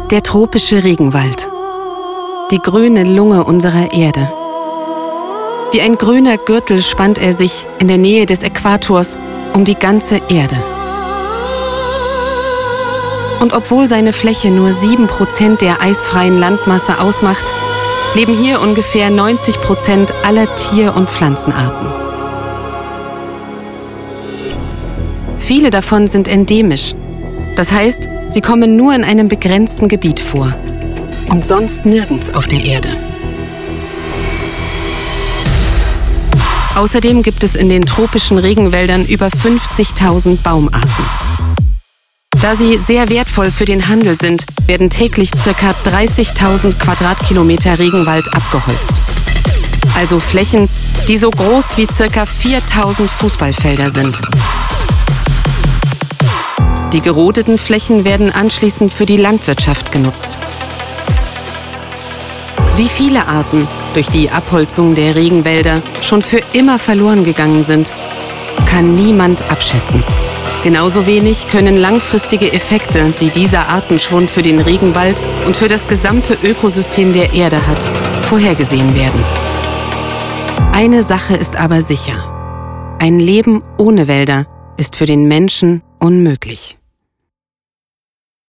Der tropische Regenwald. Die grüne Lunge unserer Erde. Wie ein grüner Gürtel spannt er sich in der Nähe des Äquators um die ganze Erde. Und obwohl seine Fläche nur 7% der eisfreien Landmasse ausmacht, leben hier ungefähr 90% aller Tier- und Pflanzenarten. Viele davon sind endemisch. Das heißt, sie kommen nur in einem begrenzten Gebiet vor und sonst nirgends auf der Erde. Außerdem gibt es in den tropischen Regenwäldern über 50.000 Baumarten. Da sie sehr wertvoll für den Handel sind, werden täglich ca. 30.000 Quadratkilometer Regenwald abgeholzt. Also Flächen, die so groß wie ca. 4.000 Fußballfelder sind. Die gerodeten Flächen werden anschließend für die Landwirtschaft genutzt. Wie viele Arten durch die Abholzung der Regenwälder schon für immer verloren gegangen sind, kann niemand abschätzen. Genauso wenig können langfristige Effekte, die dieser Artenschwund für den Regenwald und für das gesamte Ökosystem der Erde hat, vorhergesehen werden. Eine Sache ist aber sicher: Ein Leben ohne Wälder ist für den Menschen unmöglich.